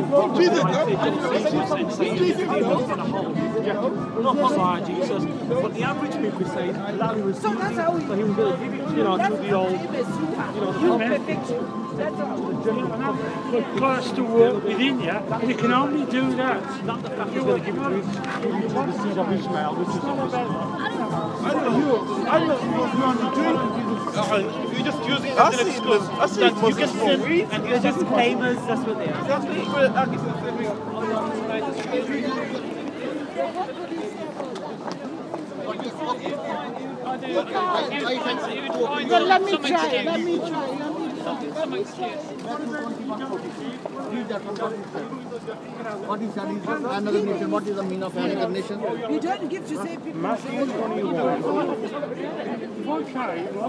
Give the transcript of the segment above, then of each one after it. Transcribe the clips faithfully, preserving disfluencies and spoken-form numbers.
Jesus, not by Jesus, but the average people say that he was, so that's how he, so he was going to give it, you know, to the old, you know, the perfection. But God has to work within you, and you can only do that. Not the fact he's going to give it to, give it to the seed of Ishmael, which is obviously. I don't know. I don't know what you want to do. You're just using it as an excuse. I see it You can smoke weed, and you're just famous, that's what they are. That's what Well, let me try, let me try, let me try. What is another nation? What is the meaning of another nation? You don't give to say people. Matthew twenty-one. Okay,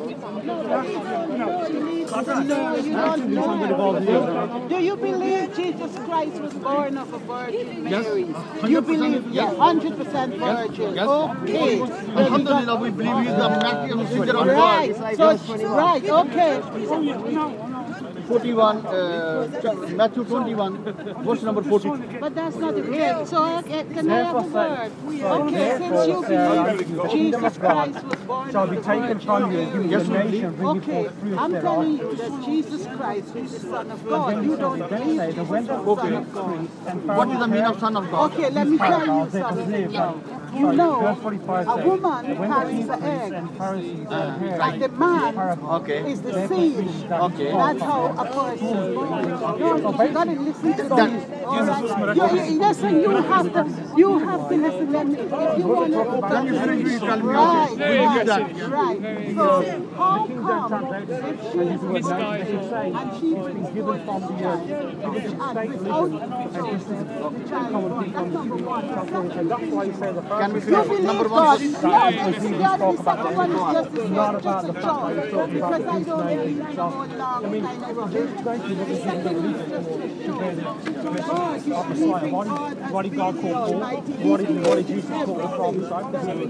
Do you believe Jesus Christ was born of a virgin Mary? You believe? Yeah, one hundred percent virgin. Okay. Alhamdulillah, we believe he is the messenger of God. Right, so, right, okay. forty-one, uh, Matthew twenty-one, verse number forty. But that's not the case. So okay, can I have a word? Okay, since you believe Jesus Christ was born Shall of be a taken virgin from you and given to the nation, bring you Okay, forth fruit I'm thereof. telling you that Jesus Christ is the Son of God. You don't believe Jesus is the Son of God. What is the meaning of Son of God? Okay, let me tell you something. You know, a woman carries the egg, and the man Okay. is the seed. Okay. That's how a person is born. No, you gotta listen to me. All right? You, you, listen, you have to, you have to listen to me. If you want to, Then you bring me, tell me, right, okay. We believe that. right. So how come if she is pregnant and she is given from the earth and without the child, that's number one. That's why you say the first Can we You finish believe number God. one? Yes, the second one is just the same, just a choice. Because I don't really know how long kind of rubbish. The second one is just a choice. God, you believe in God as what did God being call Paul? Almighty. What did, what did Jesus call the prophet? God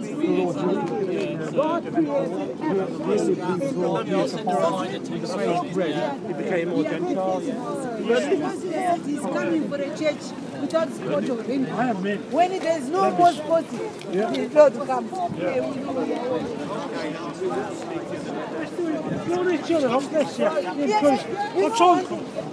created everything in the It became more Gentile. He's coming for a church without spot of him. When there's no more spot, the Lord comes. You're each other, bless you. What's on?